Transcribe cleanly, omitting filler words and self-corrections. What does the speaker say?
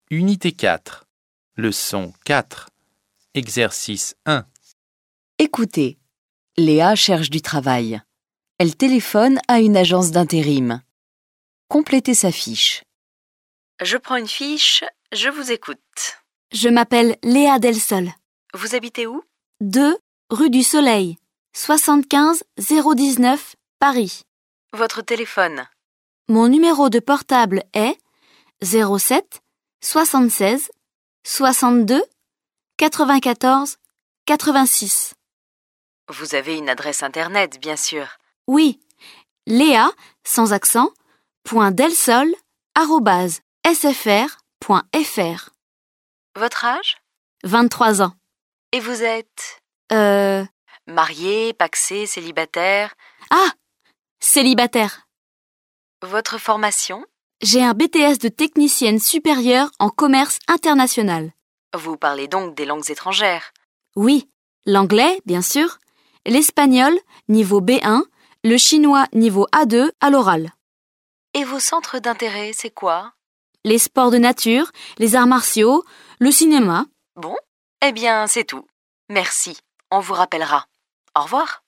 Unité 4. Leçon 4. Exercice 1. Écoutez, Léa cherche du travail. Elle téléphone à une agence d'intérim. Complétez sa fiche. Je prends une fiche, je vous écoute. Je m'appelle Léa Delsol. Vous habitez où? 2 rue du Soleil, 75 019, Paris. Votre téléphone? Mon numéro de portable est 07 76 62 94 86. Vous avez une adresse internet, bien sûr. Oui, Léa, sans accent, .delsol@sfr.fr. Votre âge? 23 ans. Et vous êtes? Marié, pacsé, célibataire? Ah, célibataire. Votre formation? J'ai un BTS de technicienne supérieure en commerce international. Vous parlez donc des langues étrangères? Oui, l'anglais, bien sûr, l'espagnol, niveau B1, le chinois, niveau A2 à l'oral. Et vos centres d'intérêt, c'est quoi? Les sports de nature, les arts martiaux, le cinéma. Bon, eh bien, c'est tout. Merci, on vous rappellera. Au revoir.